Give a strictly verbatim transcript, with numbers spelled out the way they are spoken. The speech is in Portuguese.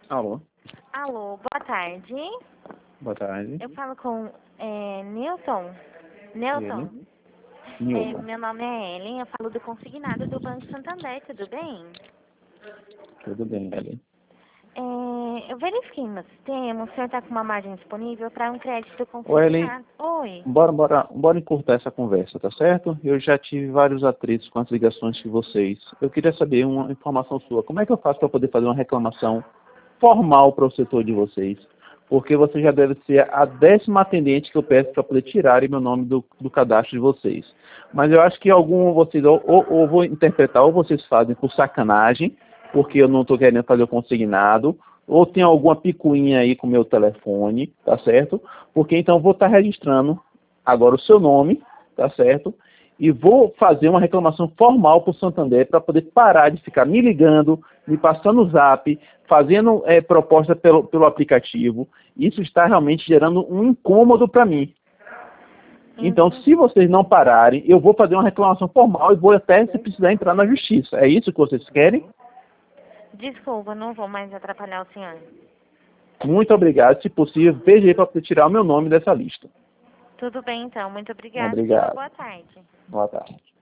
Alô, Alô, boa tarde. boa tarde. Eu falo com é, Nilton. Nilton, Ele, é, Nilton. meu nome é Ellen, eu falo do consignado do Banco Santander, tudo bem? Tudo bem, Ellen? É, eu verifiquei no sistema, o senhor está com uma margem disponível para um crédito Ô, Ellen, consignado. Oi. bora, bora, bora encurtar essa conversa, tá certo? Eu já tive vários atritos com as ligações de vocês. Eu queria saber uma informação sua. Como é que eu faço para poder fazer uma reclamação formal para o setor de vocês? Porque você já deve ser a décima atendente que eu peço para poder tirarem meu nome do, do cadastro de vocês. Mas eu acho que algum vocês, ou, ou, ou vou interpretar, ou vocês fazem por sacanagem, porque eu não estou querendo fazer o consignado, ou tem alguma picuinha aí com o meu telefone, tá certo? Porque então eu vou estar registrando agora o seu nome, tá certo? E vou fazer uma reclamação formal para o Santander para poder parar de ficar me ligando, me passando o zap, fazendo é, proposta pelo, pelo aplicativo. Isso está realmente gerando um incômodo para mim. Então, Entendi. se vocês não pararem, eu vou fazer uma reclamação formal e vou até, se precisar, entrar na justiça. É isso que vocês querem? Desculpa, não vou mais atrapalhar o senhor. Muito obrigado. Se possível, veja aí para poder tirar o meu nome dessa lista. Tudo bem, então. Muito obrigada e tenha uma Obrigado. boa tarde. Boa tarde.